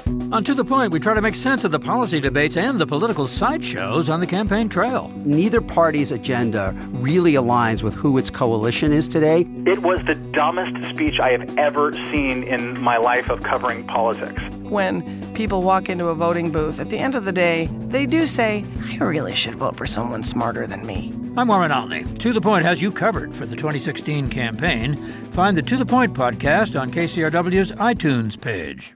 On To The Point, we try to make sense of the policy debates and the political sideshows on the campaign trail. Neither party's agenda really aligns with who its coalition is today. It was the dumbest speech I have ever seen in my life of covering politics. When people walk into a voting booth, at the end of the day, they do say, I really should vote for someone smarter than me. I'm Warren Olney. To The Point has you covered for the 2016 campaign. Find the To The Point podcast on KCRW's iTunes page.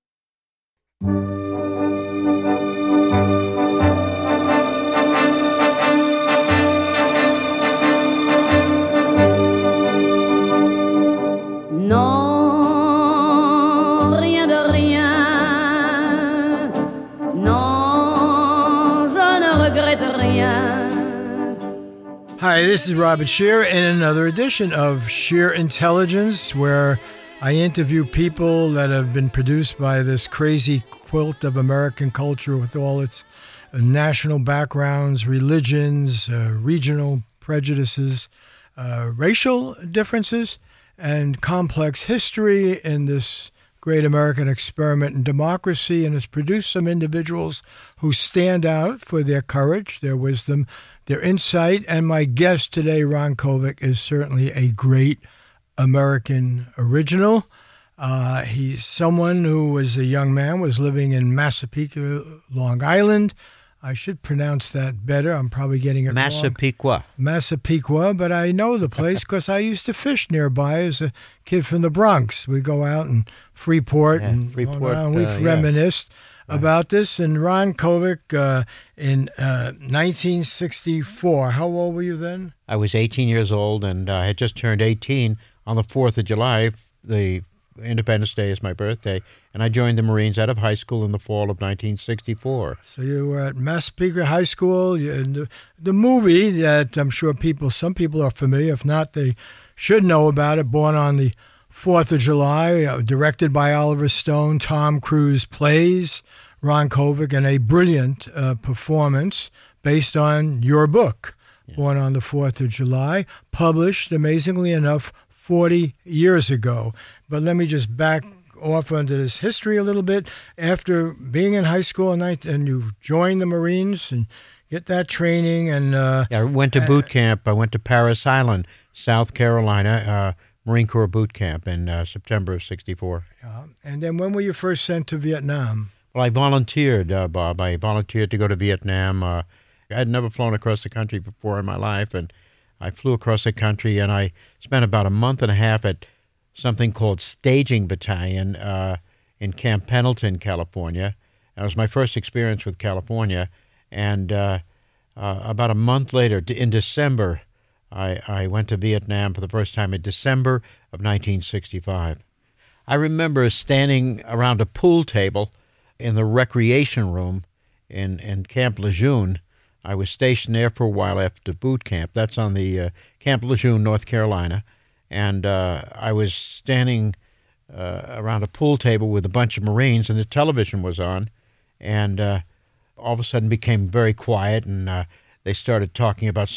Non, rien de rien. Non, je ne regrette rien. Hi, this is Robert Scheer in another edition of Scheer Intelligence, where I interview people that have been produced by this crazy quilt of American culture with all its national backgrounds, religions, regional prejudices, racial differences, and complex history in this great American experiment in democracy, and has produced some individuals who stand out for their courage, their wisdom, their insight. And my guest today, Ron Kovic, is certainly a great American original. He's someone who, as a young man, was living in Massapequa, Long Island. I should pronounce that better. I'm probably getting it Massapequa. wrong. Massapequa, but I know the place because I used to fish nearby as a kid from the Bronx. We go out in Freeport and we've reminisced about this. And Ron Kovic, in 1964, how old were you then? I was 18 years old, and I had just turned 18 on the 4th of July. The Independence Day is my birthday, and I joined the Marines out of high school in the fall of 1964. So you were at Massapequa High School. The movie that I'm sure some people are familiar, if not, they should know about it, Born on the 4th of July, directed by Oliver Stone. Tom Cruise plays Ron Kovic in a brilliant performance based on your book, Born on the 4th of July, published, amazingly enough, 40 years ago. But let me just back off onto this history a little bit. After being in high school and you joined the Marines and get that training. And I went to boot camp. I went to Parris Island, South Carolina, Marine Corps boot camp in September of 64. And then when were you first sent to Vietnam? Well, I volunteered, Bob. I volunteered to go to Vietnam. I had never flown across the country before in my life, and I flew across the country, and I spent about a month and a half at something called Staging Battalion in Camp Pendleton, California. And it was my first experience with California. And about a month later, in December, I went to Vietnam for the first time in December of 1965. I remember standing around a pool table in the recreation room in Camp Lejeune. I was stationed there for a while after boot camp. That's on the Camp Lejeune, North Carolina. And I was standing around a pool table with a bunch of Marines, and the television was on. And all of a sudden became very quiet, and they started talking about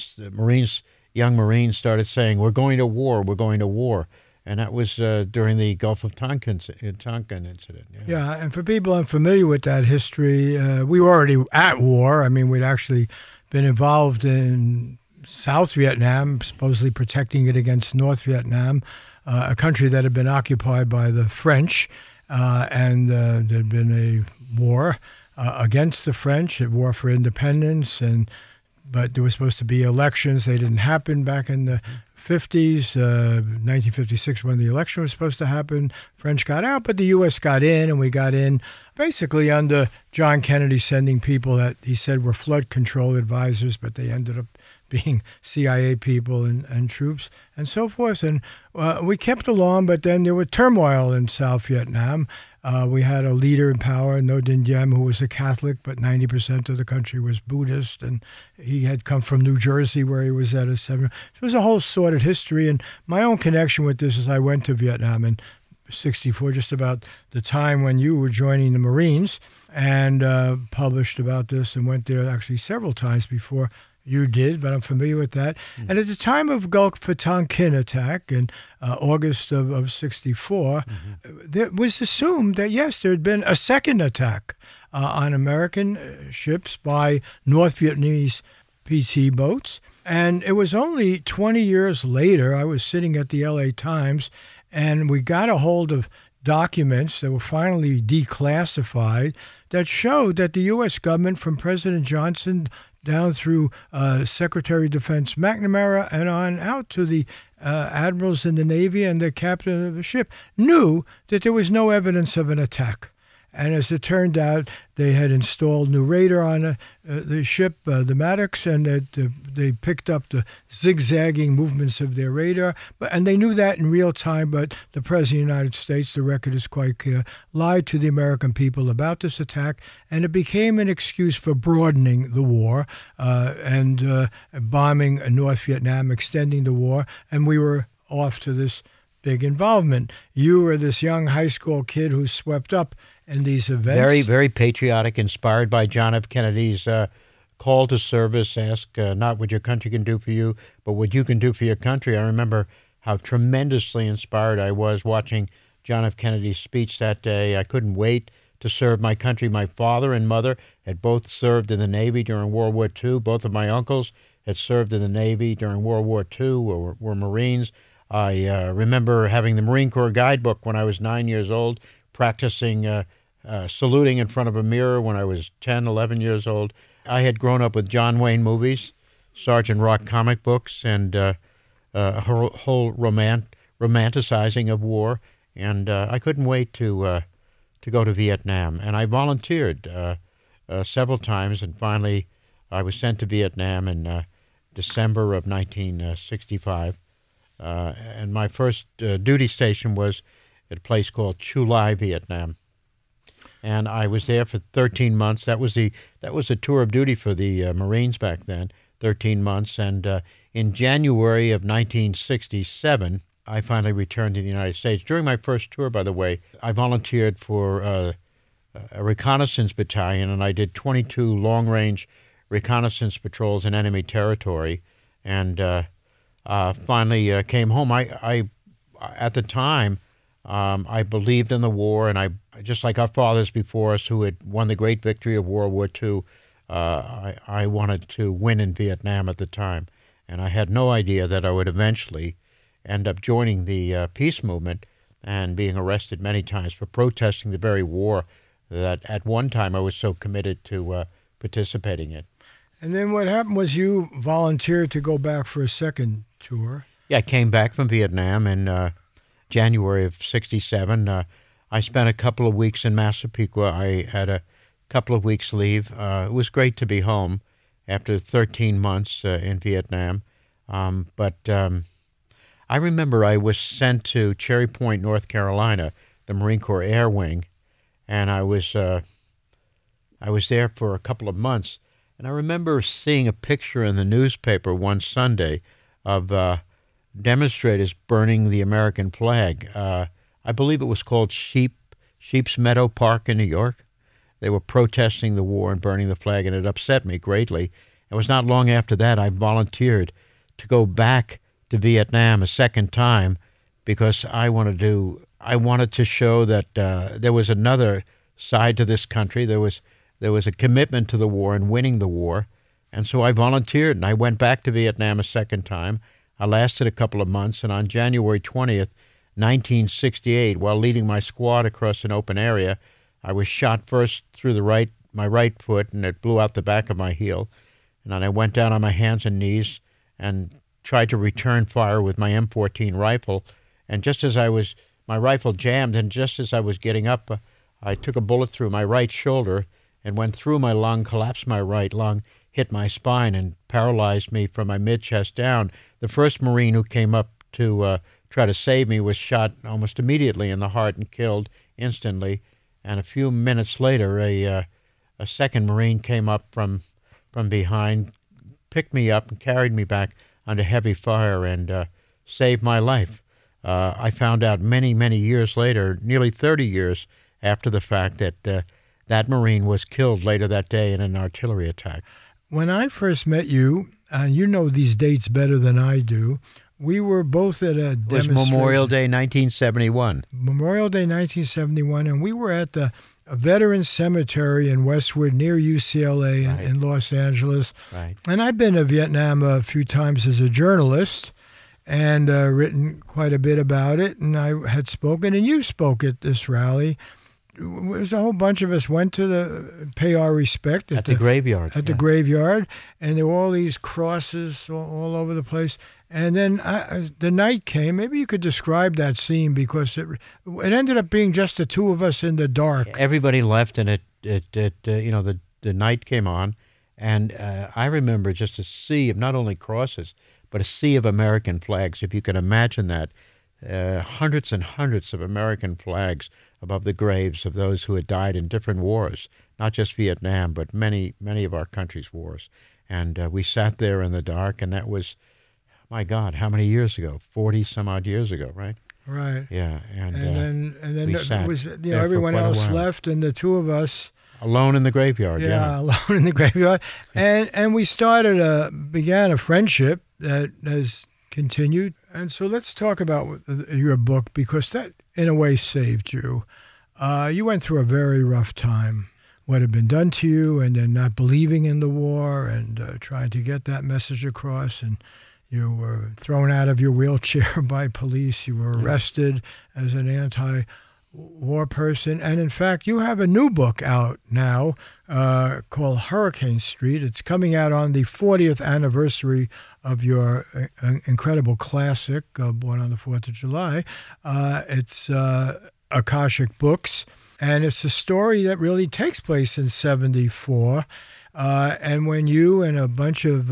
young Marines started saying, we're going to war, we're going to war. And that was during the Gulf of Tonkin incident. Yeah, and for people unfamiliar with that history, we were already at war. I mean, we'd actually been involved in South Vietnam, supposedly protecting it against North Vietnam, a country that had been occupied by the French, and there'd been a war against the French, a war for independence, but there were supposed to be elections. They didn't happen back in the 50s, 1956, when the election was supposed to happen. French got out, but the U.S. got in, and we got in basically under John Kennedy, sending people that he said were flood control advisors, but they ended up being CIA people and troops and so forth. And we kept along, but then there was turmoil in South Vietnam. We had a leader in power, Ngo Dinh Diem, who was a Catholic, but 90% of the country was Buddhist, and he had come from New Jersey, where he was at a seminary. So it was a whole sordid history, and my own connection with this is I went to Vietnam in 64, just about the time when you were joining the Marines, and published about this, and went there actually several times before you did, but I'm familiar with that. And at the time of Gulf of Tonkin attack in August of 64, it was assumed that, yes, there had been a second attack on American ships by North Vietnamese PT boats. And it was only 20 years later, I was sitting at the LA Times, and we got a hold of documents that were finally declassified that showed that the U.S. government, from President Johnson down through Secretary of Defense McNamara and on out to the admirals in the Navy and the captain of the ship, knew that there was no evidence of an attack. And as it turned out, they had installed new radar on the ship, the Maddox, and they picked up the zigzagging movements of their radar. And they knew that in real time, but the President of the United States, the record is quite clear, lied to the American people about this attack, and it became an excuse for broadening the war and bombing North Vietnam, extending the war, and we were off to this big involvement. You were this young high school kid who swept up in these events. Very, very patriotic, inspired by John F. Kennedy's call to service, ask not what your country can do for you, but what you can do for your country. I remember how tremendously inspired I was watching John F. Kennedy's speech that day. I couldn't wait to serve my country. My father and mother had both served in the Navy during World War II. Both of my uncles had served in the Navy during World War II, were Marines. I remember having the Marine Corps guidebook when I was 9 years old, practicing saluting in front of a mirror when I was 10, 11 years old. I had grown up with John Wayne movies, Sergeant Rock comic books, and a whole romanticizing of war. And I couldn't wait to go to Vietnam. And I volunteered several times, and finally I was sent to Vietnam in December of 1965. And my first duty station was at a place called Chu Lai, Vietnam. And I was there for 13 months. That was a tour of duty for the Marines back then, 13 months. And in January of 1967, I finally returned to the United States. During my first tour, by the way, I volunteered for a reconnaissance battalion, and I did 22 long-range reconnaissance patrols in enemy territory. And finally came home. I at the time, I believed in the war, and I, just like our fathers before us who had won the great victory of World War II, I wanted to win in Vietnam at the time. And I had no idea that I would eventually end up joining the peace movement and being arrested many times for protesting the very war that at one time I was so committed to participating in. And then what happened was you volunteered to go back for a second tour. Yeah, I came back from Vietnam in January of 1967. I spent a couple of weeks in Massapequa. I had a couple of weeks leave. It was great to be home after 13 months in Vietnam. But I remember I was sent to Cherry Point, North Carolina, the Marine Corps Air Wing, and I was there for a couple of months. And I remember seeing a picture in the newspaper one Sunday of demonstrators burning the American flag. I believe it was called Sheep's Meadow Park in New York. They were protesting the war and burning the flag, and it upset me greatly. It was not long after that I volunteered to go back to Vietnam a second time because I wanted to show that there was another side to this country. There was a commitment to the war and winning the war. And so I volunteered, and I went back to Vietnam a second time. I lasted a couple of months, and on January 20th, 1968, while leading my squad across an open area, I was shot first through my right foot, and it blew out the back of my heel. And then I went down on my hands and knees and tried to return fire with my M14 rifle. And just as my rifle jammed, and just as I was getting up, I took a bullet through my right shoulder and went through my lung, collapsed my right lung, hit my spine, and paralyzed me from my mid-chest down. The first Marine who came up to try to save me was shot almost immediately in the heart and killed instantly. And a few minutes later, a second Marine came up from behind, picked me up, and carried me back under heavy fire and saved my life. I found out many, many years later, nearly 30 years after the fact, that that Marine was killed later that day in an artillery attack. when I first met you, and you know these dates better than I do, we were both at a It was demonstration. Memorial Day 1971. Memorial Day 1971, and we were at the Veterans Cemetery in Westwood near UCLA Right. in Los Angeles. Right. And I've been to Vietnam a few times as a journalist and written quite a bit about it. And I had spoken, and you spoke at this rally. There's a whole bunch of us went to pay our respect At the graveyard. At the graveyard, and there were all these crosses all over the place. And then the night came. Maybe you could describe that scene, because it ended up being just the two of us in the dark. Everybody left, and the night came on, and I remember just a sea of not only crosses, but a sea of American flags. If you can imagine that, hundreds and hundreds of American flags above the graves of those who had died in different wars, not just Vietnam, but many of our country's wars. And we sat there in the dark, and that was, my God, how many years ago? 40 some odd years ago, right? Right. Yeah, and then we it sat was, there for everyone quite a else while. left, and the two of us. Alone in the graveyard, yeah. Alone in the graveyard, and we began a friendship that has continued. And so let's talk about your book, because that, in a way, saved you. You went through a very rough time. What had been done to you, and then not believing in the war, and trying to get that message across, and you were thrown out of your wheelchair by police. You were arrested as an anti-war person. And in fact, you have a new book out now called Hurricane Street. It's coming out on the 40th anniversary of your incredible classic, born on the 4th of July. It's Akashic Books. And it's a story that really takes place in 74. And when you and a bunch of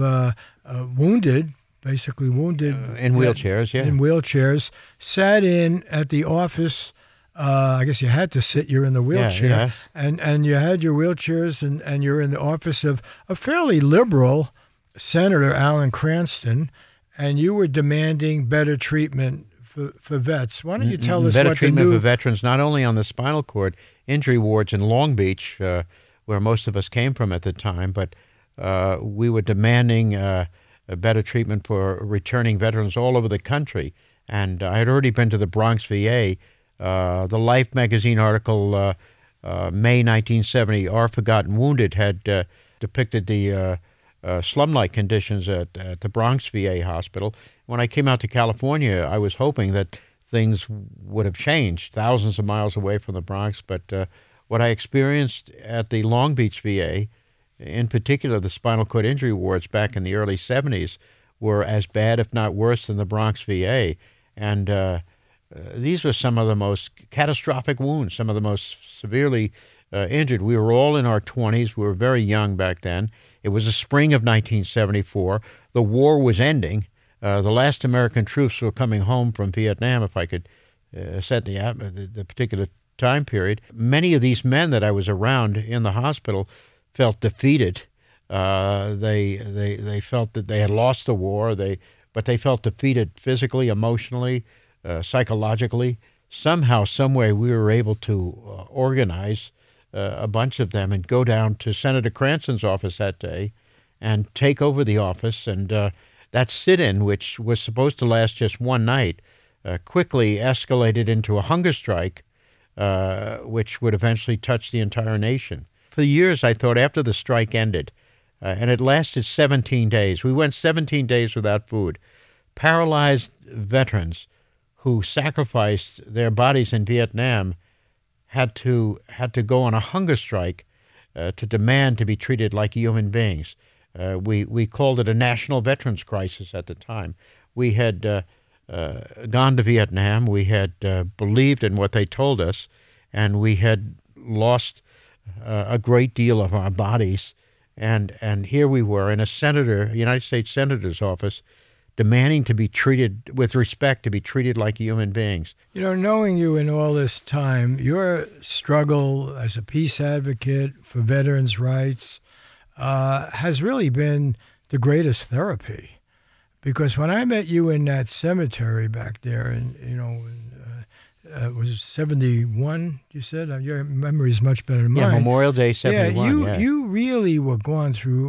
basically wounded in wheelchairs, in wheelchairs, sat in at the office. I guess you had to sit. You're in the wheelchair, yes. and you had your wheelchairs, and you're in the office of a fairly liberal Senator Alan Cranston, and you were demanding better treatment for vets. Why don't you tell us better what treatment for veterans, not only on the spinal cord injury wards in Long Beach, where most of us came from at the time, but we were demanding a better treatment for returning veterans all over the country. And I had already been to the Bronx VA. The Life magazine article, May 1970, Our Forgotten Wounded, had depicted the slum-like conditions at the Bronx VA hospital. When I came out to California, I was hoping that things would have changed thousands of miles away from the Bronx. But what I experienced at the Long Beach VA, in particular the spinal cord injury wards back in the early 70s, were as bad, if not worse, than the Bronx VA. And these were some of the most catastrophic wounds, some of the most severely injured. We were all in our 20s. We were very young back then. It was the spring of 1974. The war was ending. The last American troops were coming home from Vietnam, if I could set the particular time period. Many of these men that I was around in the hospital felt defeated. They felt that they had lost the war, but they felt defeated physically, emotionally, psychologically. Somehow, someway, we were able to organize a bunch of them and go down to Senator Cranston's office that day and take over the office. And that sit-in, which was supposed to last just one night, quickly escalated into a hunger strike, which would eventually touch the entire nation. For years, I thought after the strike ended, and it lasted 17 days. We went 17 days without food. Paralyzed veterans who sacrificed their bodies in Vietnam had to go on a hunger strike to demand to be treated like human beings. We called it a national veterans crisis at the time. We had gone to Vietnam. We had believed in what they told us, and we had lost a great deal of our bodies. And here we were in a United States Senator's office, demanding to be treated with respect, to be treated like human beings. You know, knowing you in all this time, your struggle as a peace advocate for veterans' rights has really been the greatest therapy. Because when I met you in that cemetery back there, and it was 71, you said? Your memory is much better than mine. Yeah, Memorial Day 71. You really were going through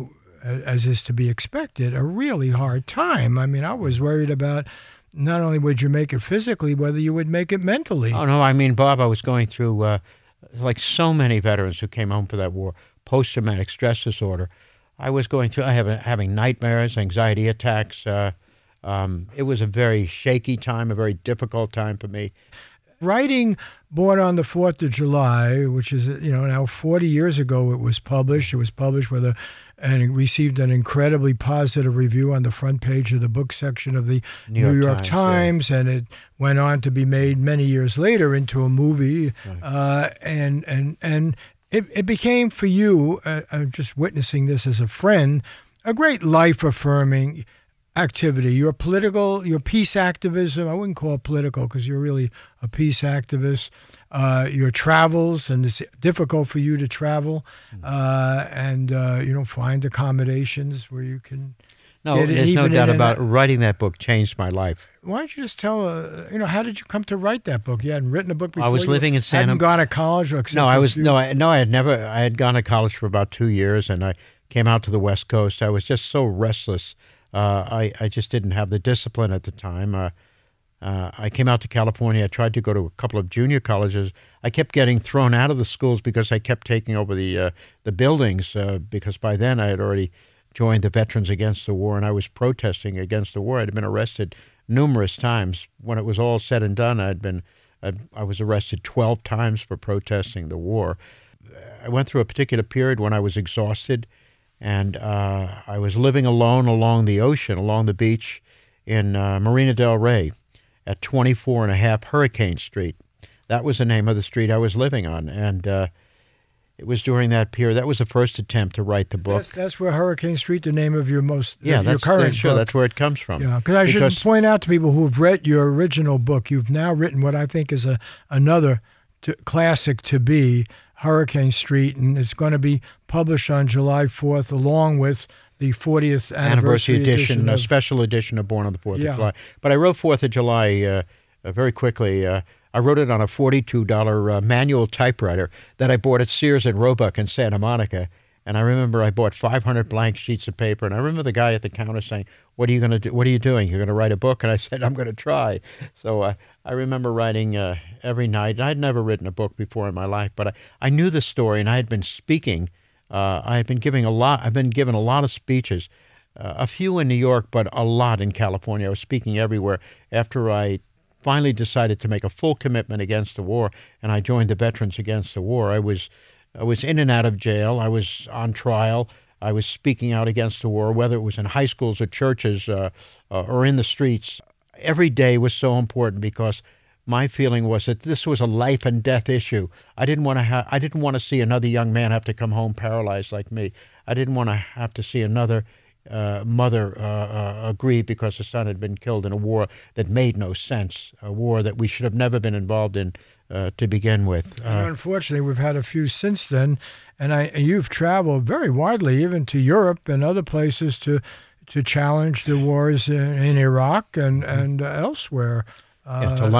as is to be expected, a really hard time. I mean, I was worried about not only would you make it physically, whether you would make it mentally. Oh, no, I mean, Bob, I was going through, like so many veterans who came home for that war, post-traumatic stress disorder. I was going through, having nightmares, anxiety attacks. It was a very shaky time, a very difficult time for me. Writing Born on the 4th of July, which is, now 40 years ago it was published. It was published and it received an incredibly positive review on the front page of the book section of the New York Times, and it went on to be made many years later into a movie. Right. And it became for you, just witnessing this as a friend, a great life-affirming activity. Your peace activism, I wouldn't call it political because you're really a peace activist. Your travels, and it's difficult for you to travel, and find accommodations where you can. No, there's no doubt about it. Writing that book changed my life. Why don't you just tell, how did you come to write that book? You hadn't written a book before. I was living in Santa. Hadn't gone to college, or I had gone to college for about 2 years, and I came out to the West Coast. I was just so restless. I just didn't have the discipline at the time. I came out to California. I tried to go to a couple of junior colleges. I kept getting thrown out of the schools because I kept taking over the buildings, because by then I had already joined the Veterans Against the War, and I was protesting against the war. I'd been arrested numerous times. When it was all said and done, I was arrested 12 times for protesting the war. I went through a particular period when I was exhausted, and I was living alone along the ocean, along the beach in Marina del Rey at 24.5 Hurricane Street. That was the name of the street I was living on, and it was during that period. That was the first attempt to write the book. That's where Hurricane Street, the name of your current book. That's where it comes from. Yeah, because I should point out to people who have read your original book, you've now written what I think is another classic to be, Hurricane Street, and it's going to be published on July 4th along with the 40th anniversary edition, a special edition of Born on the 4th of July. But I wrote 4th of July very quickly. I wrote it on a $42 manual typewriter that I bought at Sears and Roebuck in Santa Monica. And I remember I bought 500 blank sheets of paper. And I remember the guy at the counter saying, "What are you going to do? What are you doing? You're going to write a book?" And I said, "I'm going to try." So I remember writing every night. And I'd never written a book before in my life, but I knew the story, and I had been speaking. I've been given a lot of speeches, a few in New York, but a lot in California. I was speaking everywhere after I finally decided to make a full commitment against the war, and I joined the Veterans Against the War. I was in and out of jail. I was on trial. I was speaking out against the war, whether it was in high schools or churches or in the streets. Every day was so important because my feeling was that this was a life and death issue. I didn't want to see another young man have to come home paralyzed like me. I didn't want to have to see another mother agree because her son had been killed in a war that made no sense, a war that we should have never been involved in to begin with. Unfortunately, we've had a few since then, and you've traveled very widely, even to Europe and other places, to challenge the wars in Iraq and elsewhere. To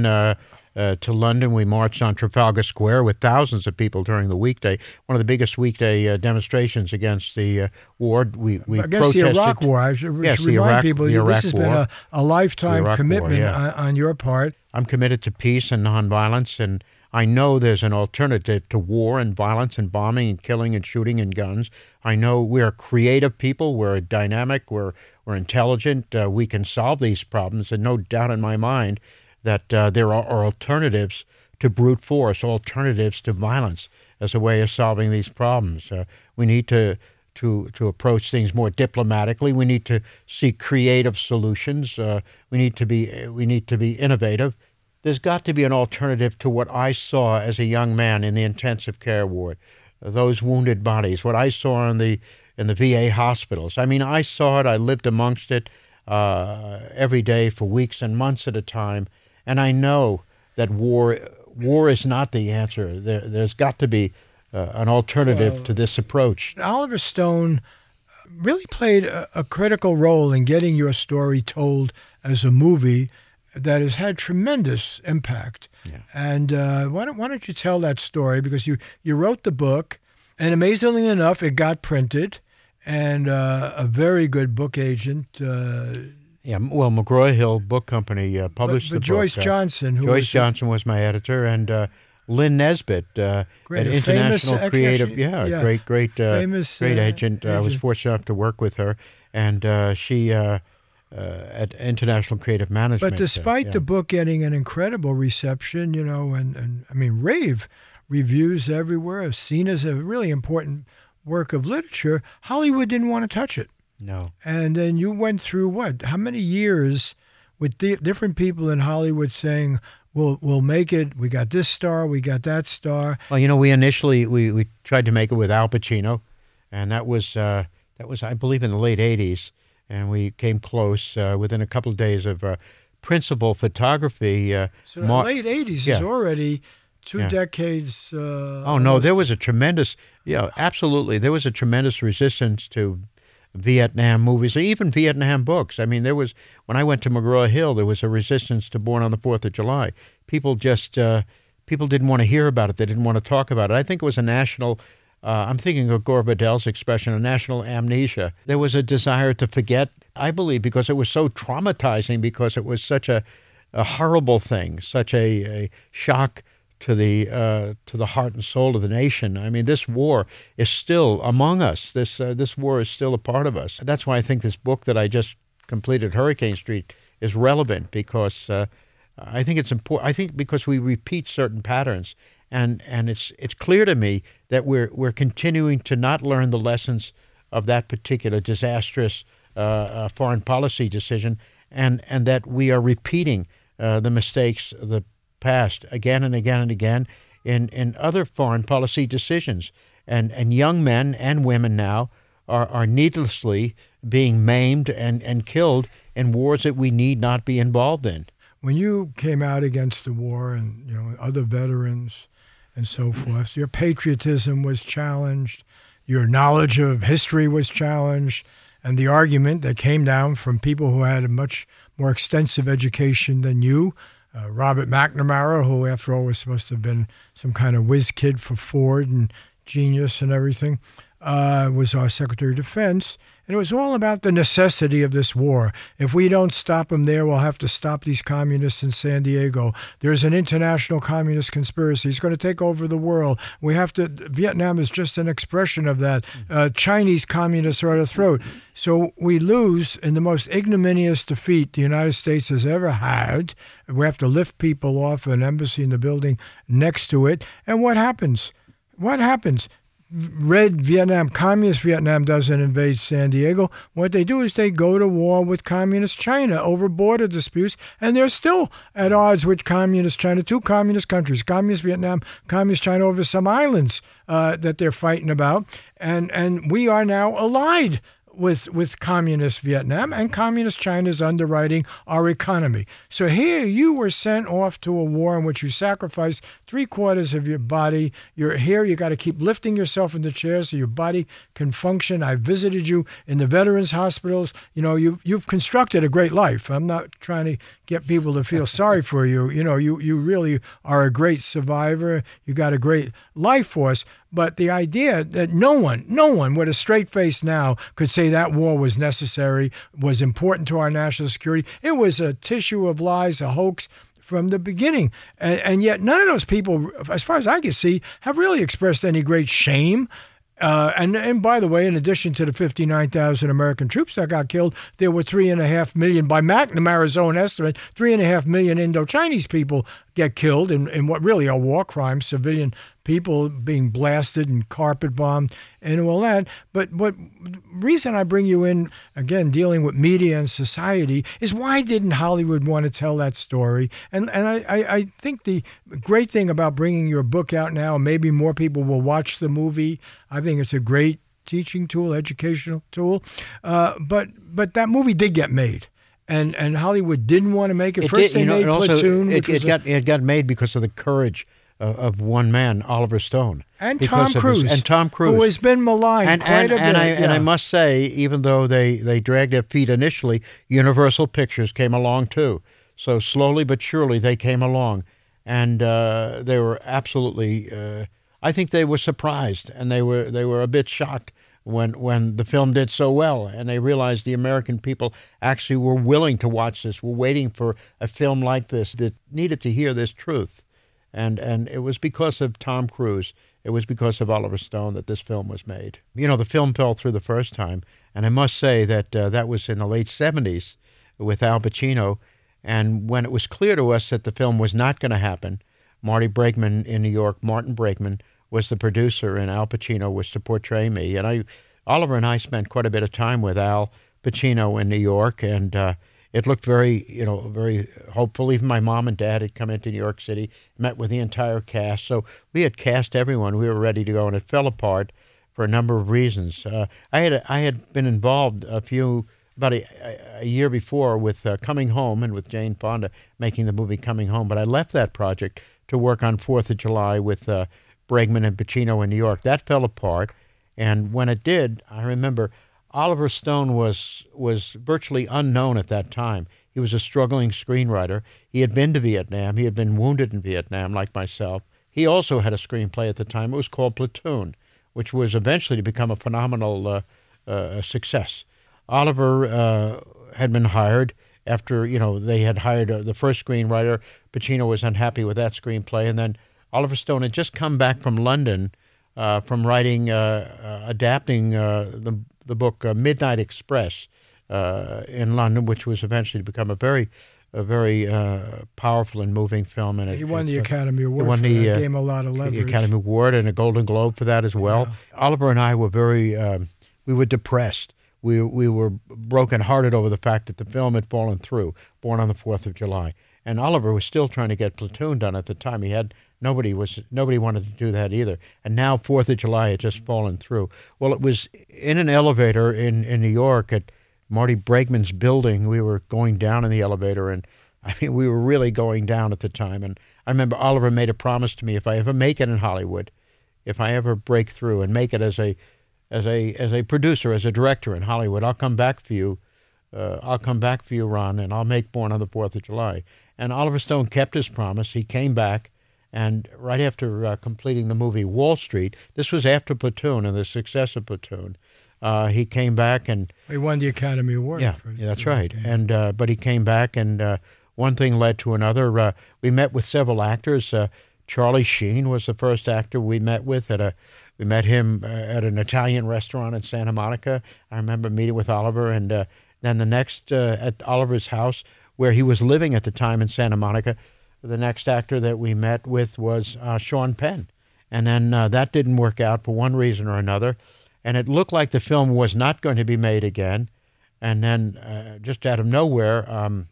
London, we marched on Trafalgar Square with thousands of people during the weekday. One of the biggest weekday demonstrations against the war. We against protested the Iraq War. I should remind people this has been a lifetime commitment on your part. I'm committed to peace and nonviolence, and I know there's an alternative to war and violence and bombing and killing and shooting and guns. I know we're creative people. We're dynamic. We're intelligent. We can solve these problems, and no doubt in my mind that there are alternatives to brute force, alternatives to violence as a way of solving these problems. We need to approach things more diplomatically. We need to seek creative solutions. We need to be innovative. There's got to be an alternative to what I saw as a young man in the intensive care ward, those wounded bodies, what I saw in the VA hospitals. I mean, I saw it. I lived amongst it every day for weeks and months at a time. And I know that war is not the answer. There's got to be an alternative to this approach. Oliver Stone really played a critical role in getting your story told as a movie that has had tremendous impact. Yeah. And why don't you tell that story? Because you wrote the book, and amazingly enough, it got printed. and a very good book agent. Yeah, well, McGraw-Hill Book Company published the but book. Joyce Johnson, who Joyce was Johnson was my editor, and Lynn Nesbitt, Great, an a famous international creative, actually, great famous agent. I was agent. fortunate enough to work with her, and she at International Creative Management. But despite the book getting an incredible reception, and I mean, rave reviews everywhere, seen as a really important work of literature, Hollywood didn't want to touch it. No. And then you went through what? How many years with different people in Hollywood saying, "We'll make it. We got this star. We got that star." Well, we initially we tried to make it with Al Pacino, and that was I believe in the late '80s, and we came close within a couple of days of principal photography. So the late '80s is already two decades. Oh no, there was a tremendous, absolutely, there was a tremendous resistance to Vietnam movies, or even Vietnam books. I mean, when I went to McGraw-Hill, there was a resistance to Born on the 4th of July. People people didn't want to hear about it. They didn't want to talk about it. I think it was a national, I'm thinking of Gore Vidal's expression, a national amnesia. There was a desire to forget, I believe, because it was so traumatizing, because it was such a horrible thing, such a shock to the heart and soul of the nation. I mean, this war is still among us. This war is still a part of us. That's why I think this book that I just completed, Hurricane Street, is relevant, because I think it's important. I think because we repeat certain patterns, and it's clear to me that we're continuing to not learn the lessons of that particular disastrous foreign policy decision, and that we are repeating the mistakes of the past again and again and again in other foreign policy decisions. And young men and women now are needlessly being maimed and killed in wars that we need not be involved in. When you came out against the war, and other veterans and so forth, your patriotism was challenged, your knowledge of history was challenged, and the argument that came down from people who had a much more extensive education than you, Robert McNamara, who after all was supposed to have been some kind of whiz kid for Ford and genius and everything, was our Secretary of Defense. And it was all about the necessity of this war. If we don't stop them there, we'll have to stop these communists in San Diego. There's an international communist conspiracy. It's going to take over the world. Vietnam is just an expression of that. Chinese communists are at our throat. So we lose in the most ignominious defeat the United States has ever had. We have to lift people off an embassy in the building next to it. And what happens? Red Vietnam, Communist Vietnam doesn't invade San Diego. What they do is they go to war with Communist China over border disputes, and they're still at odds with Communist China, two communist countries, Communist Vietnam, Communist China, over some islands that they're fighting about. And we are now allied with Communist Vietnam, and Communist China is underwriting our economy. So here you were sent off to a war in which you sacrificed 3/4 of your body. You're here, you got to keep lifting yourself in the chair so your body can function. I visited you in the veterans hospitals. You've constructed a great life. I'm not trying to get people to feel sorry for you. You really are a great survivor. You got a great life force. But the idea that no one with a straight face now could say that war was necessary, was important to our national security. It was a tissue of lies, a hoax from the beginning. And yet none of those people, as far as I can see, have really expressed any great shame. And by the way, in addition to the 59,000 American troops that got killed, there were 3.5 million, by McNamara's own estimate, 3.5 million Indo-Chinese people get killed in what really are war crimes, civilian people being blasted and carpet bombed and all that. But what reason I bring you in, again, dealing with media and society, is why didn't Hollywood want to tell that story? And I think the great thing about bringing your book out now, and maybe more people will watch the movie, I think it's a great teaching tool, educational tool. But that movie did get made. And Hollywood didn't want to make it. First they made Platoon. It got made because of the courage of one man, Oliver Stone. And Tom Cruise. Who has been maligned quite a bit. And I must say, even though they dragged their feet initially, Universal Pictures came along too. So slowly but surely they came along. And they were absolutely, I think they were surprised, and they were a bit shocked when the film did so well, and they realized the American people actually were willing to watch this, were waiting for a film like this that needed to hear this truth. And it was because of Tom Cruise, it was because of Oliver Stone that this film was made. You know, the film fell through the first time, and I must say that that was in the late 70s with Al Pacino, and when it was clear to us that the film was not going to happen, Marty Bregman in New York, Martin Bregman, was the producer, and Al Pacino was to portray me. And Oliver and I spent quite a bit of time with Al Pacino in New York, and it looked very, very hopeful. Even my mom and dad had come into New York City, met with the entire cast. So we had cast everyone. We were ready to go, and it fell apart for a number of reasons. I had been involved about a year before with Coming Home and with Jane Fonda making the movie Coming Home, but I left that project to work on 4th of July with Bregman and Pacino in New York. That fell apart, and when it did, I remember Oliver Stone was virtually unknown at that time. He was a struggling screenwriter. He had been to Vietnam. He had been wounded in Vietnam, like myself. He also had a screenplay at the time. It was called Platoon, which was eventually to become a phenomenal success. Oliver had been hired after, they had hired the first screenwriter. Pacino was unhappy with that screenplay, and then Oliver Stone had just come back from London from writing, adapting the book Midnight Express in London, which was eventually to become a very powerful and moving film. And he won the Academy Award for that. Gave him a lot of leverage. The Academy Award and a Golden Globe for that as well. Yeah. Oliver and I were we were depressed. We were brokenhearted over the fact that the film had fallen through, Born on the 4th of July. And Oliver was still trying to get Platoon done at the time. Nobody wanted to do that either. And now 4th of July had just fallen through. Well, it was in an elevator in New York at Marty Bregman's building. We were going down in the elevator, and we were really going down at the time. And I remember Oliver made a promise to me, if I ever make it in Hollywood, if I ever break through and make it as a producer, as a director in Hollywood, I'll come back for you. I'll come back for you, Ron, and I'll make Born on the 4th of July. And Oliver Stone kept his promise. He came back, and right after completing the movie Wall Street, this was after Platoon and the success of Platoon, he came back and... He won the Academy Award. Yeah, that's right. And but he came back, and one thing led to another. We met with several actors. Charlie Sheen was the first actor we met with we met him at an Italian restaurant in Santa Monica. I remember meeting with Oliver, and then the next at Oliver's house, where he was living at the time in Santa Monica, the next actor that we met with was Sean Penn. And then that didn't work out for one reason or another, and it looked like the film was not going to be made again. And then just out of nowhere,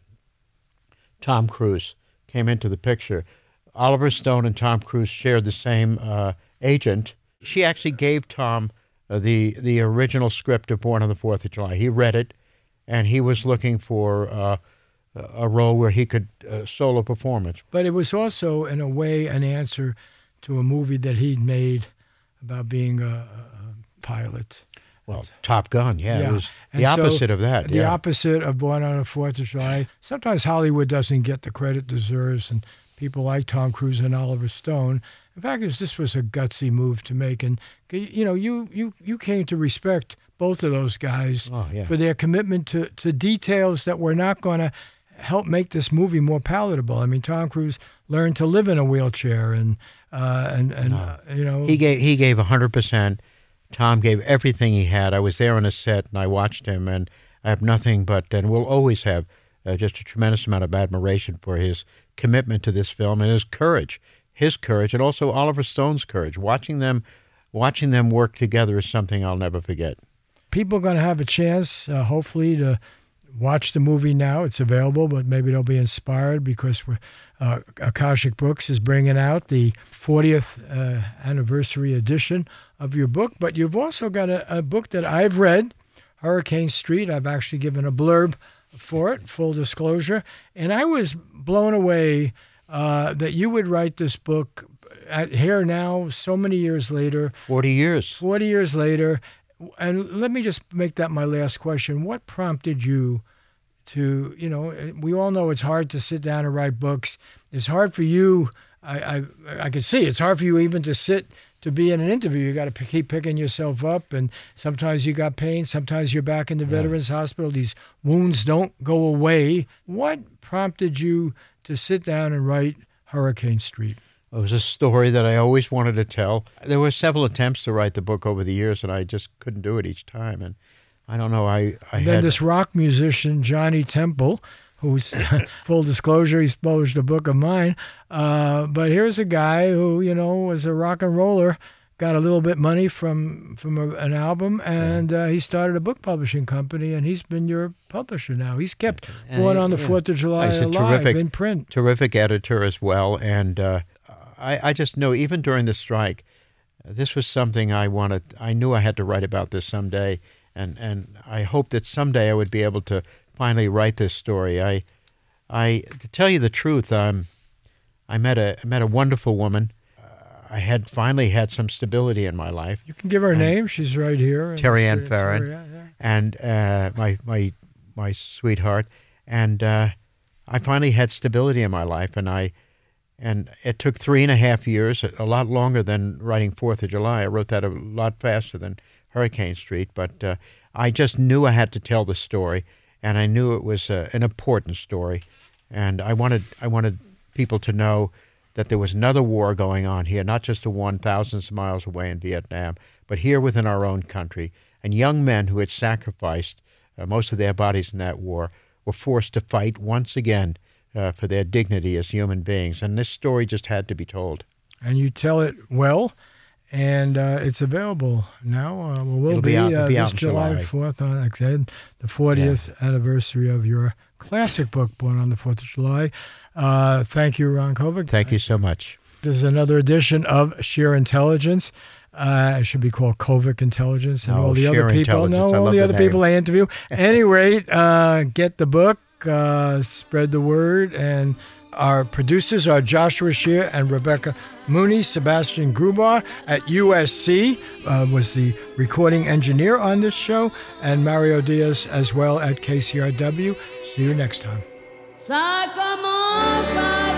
Tom Cruise came into the picture. Oliver Stone and Tom Cruise shared the same agent. She actually gave Tom the original script of Born on the 4th of July. He read it, and he was looking for a role where he could solo performance. But it was also, in a way, an answer to a movie that he'd made about being a pilot. Well, Top Gun, it was the opposite of that. The opposite of Born on the 4th of July. Sometimes Hollywood doesn't get the credit it deserves, and people like Tom Cruise and Oliver Stone. In fact, this was a gutsy move to make, and you came to respect both of those guys for their commitment to details that were not going to help make this movie more palatable. I mean, Tom Cruise learned to live in a wheelchair, and he gave 100%. Tom gave everything he had. I was there on a set, and I watched him, and I have nothing but, and will always have, just a tremendous amount of admiration for his commitment to this film and his courage, and also Oliver Stone's courage. Watching them work together is something I'll never forget. People are going to have a chance, hopefully, to watch the movie now. It's available, but maybe they'll be inspired because Akashic Books is bringing out the 40th anniversary edition of your book. But you've also got a book that I've read, Hurricane Street. I've actually given a blurb for it, full disclosure. And I was blown away that you would write this book here now, so many years later. 40 years. 40 years later. And let me just make that my last question. What prompted you to, we all know it's hard to sit down and write books. It's hard for you, I could see, it's hard for you even to sit to be in an interview. You got to keep picking yourself up, and sometimes you got pain. Sometimes you're back in the Veterans Hospital. These wounds don't go away. What prompted you to sit down and write Hurricane Street? It was a story that I always wanted to tell. There were several attempts to write the book over the years, and I just couldn't do it each time. And I don't know. Then this rock musician, Johnny Temple, who's, full disclosure, he's published a book of mine. But here's a guy who, was a rock and roller, got a little bit money from an album, and he started a book publishing company, and he's been your publisher now. He's kept Born on the 4th of July alive in print. Terrific editor as well. And I just know, even during the strike, this was something I wanted. I knew I had to write about this someday, and I hoped that someday I would be able to finally write this story. To tell you the truth, I met a wonderful woman. I had finally had some stability in my life. You can give her a name. She's right here. Terry Ann Farron, and my sweetheart. And I finally had stability in my life, and it took 3.5 years, a lot longer than writing 4th of July. I wrote that a lot faster than Hurricane Street, but I just knew I had to tell the story, and I knew it was an important story, and I wanted people to know that there was another war going on here, not just the one thousands of miles away in Vietnam, but here within our own country, and young men who had sacrificed most of their bodies in that war were forced to fight once again for their dignity as human beings. And this story just had to be told. And you tell it well, and it's available now. It'll be out this July 4th, like I said, the 40th anniversary of your classic book, Born on the 4th of July. Thank you, Ron Kovic. Thank you so much. This is another edition of Sheer Intelligence. It should be called Kovic Intelligence, and all the other people. All the other people I interview. At any rate, get the book. Spread the word, and our producers are Joshua Scheer and Rebecca Mooney. Sebastian Grubar at USC was the recording engineer on this show, and Mario Diaz as well at KCRW. See you next time. Ça commence à